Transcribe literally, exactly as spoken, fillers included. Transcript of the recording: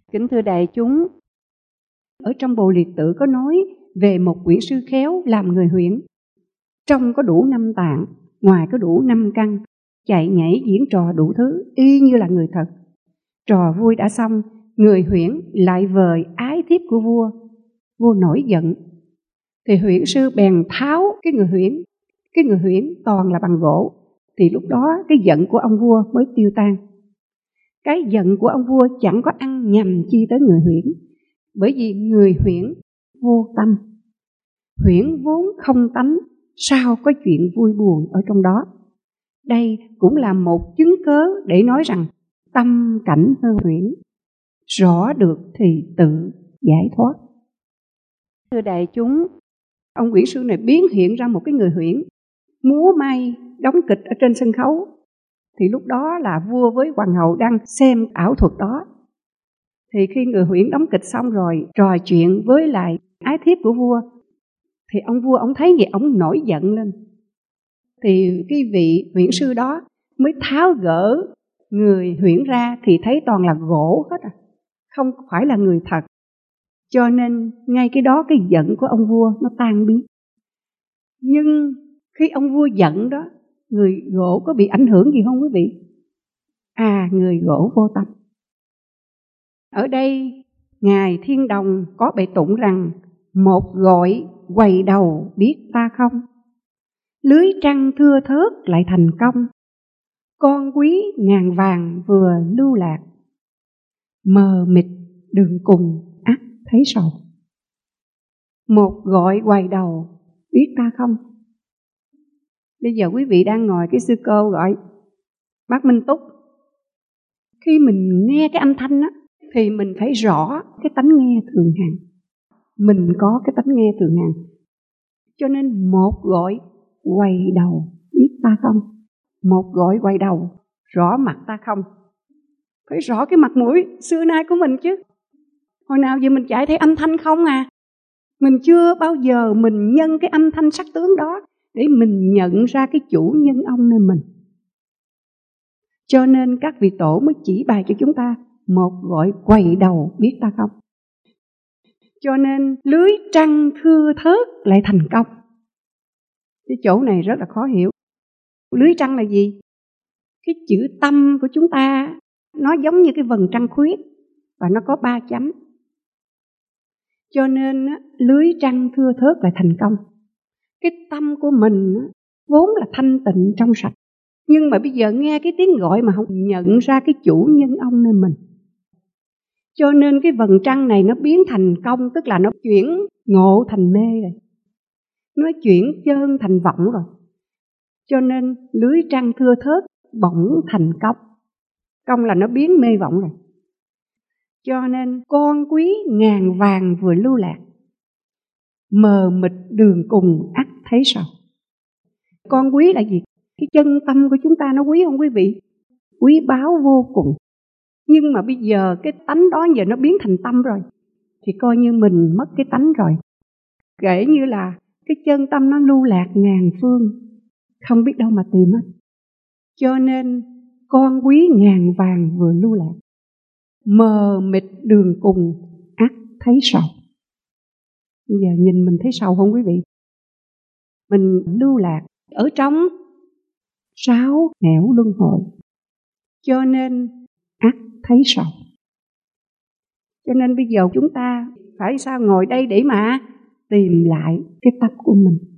Kính thưa đại chúng, ở trong Bộ Liệt Tự có nói về một quyển sư khéo làm người huyễn. Trong có đủ năm tạng, ngoài có đủ năm căn, chạy nhảy diễn trò đủ thứ, y như là người thật. Trò vui đã xong, người huyễn lại vời ái thiếp của vua. Vua nổi giận, thì huyễn sư bèn tháo cái người huyễn. Cái người huyễn toàn là bằng gỗ. Thì lúc đó cái giận của ông vua mới tiêu tan. Cái giận của ông vua chẳng có ăn nhầm chi tới người huyễn, bởi vì người huyễn vô tâm. Huyễn vốn không tánh, sao có chuyện vui buồn ở trong đó. Đây cũng là một chứng cớ để nói rằng tâm cảnh hư huyễn, rõ được thì tự giải thoát. Thưa đại chúng, ông quyển sư này biến hiện ra một cái người huyễn, múa may, đóng kịch ở trên sân khấu. Thì lúc đó là vua với hoàng hậu đang xem ảo thuật đó. Thì khi người huyễn đóng kịch xong rồi, trò chuyện với lại ái thiếp của vua, thì ông vua ông thấy vậy, ông nổi giận lên. Thì cái vị huyễn sư đó mới tháo gỡ người huyễn ra, thì thấy toàn là gỗ hết à, không phải là người thật. Cho nên ngay cái đó cái giận của ông vua nó tan biến. Nhưng khi ông vua giận đó, người gỗ có bị ảnh hưởng gì không quý vị? À, người gỗ vô tâm. Ở đây Ngài Thiên Đồng có bệ tụng rằng: một gọi quầy đầu biết ta không, lưới trăng thưa thớt lại thành công, con quý ngàn vàng vừa lưu lạc, mờ mịt đường cùng ắt thấy sầu. Một gọi quầy đầu biết ta không. Bây giờ quý vị đang ngồi, cái sư cô gọi bác Minh Túc. Khi mình nghe cái âm thanh á, thì mình phải rõ cái tánh nghe thường hằng. Mình có cái tánh nghe thường hằng. Cho nên một gọi quay đầu biết ta không. Một gọi quay đầu rõ mặt ta không. Phải rõ cái mặt mũi xưa nay của mình chứ. Hồi nào giờ mình chạy thấy âm thanh không à. Mình chưa bao giờ mình nhân cái âm thanh sắc tướng đó để mình nhận ra cái chủ nhân ông nơi mình. Cho nên các vị tổ mới chỉ bài cho chúng ta một gọi quầy đầu biết ta không. Cho nên lưới trăng thưa thớt lại thành công. Cái chỗ này rất là khó hiểu. Lưới trăng là gì? Cái chữ tâm của chúng ta nó giống như cái vầng trăng khuyết và nó có ba chấm. Cho nên lưới trăng thưa thớt lại thành công. Cái tâm của mình vốn là thanh tịnh trong sạch, nhưng mà bây giờ nghe cái tiếng gọi mà không nhận ra cái chủ nhân ông nơi mình. Cho nên cái vầng trăng này nó biến thành công, tức là nó chuyển ngộ thành mê rồi. Nó chuyển chơn thành vọng rồi. Cho nên lưới trăng thưa thớt bỗng thành công. Công là nó biến mê vọng rồi. Cho nên con quý ngàn vàng vừa lưu lạc, mờ mịt đường cùng ắt thấy sầu. Con quý là gì? Cái chân tâm của chúng ta nó quý không quý vị? Quý báu vô cùng. Nhưng mà bây giờ cái tánh đó giờ nó biến thành tâm rồi, thì coi như mình mất cái tánh rồi. Kể như là cái chân tâm nó lưu lạc ngàn phương, không biết đâu mà tìm hết. Cho nên con quý ngàn vàng vừa lưu lạc, mờ mịt đường cùng ắt thấy sầu. Bây giờ nhìn mình thấy sầu không quý vị? Mình lưu lạc ở trong sáu nẻo luân hồi, cho nên ắt thấy sầu. Cho nên bây giờ chúng ta phải sao ngồi đây để mà tìm lại cái tâm của mình.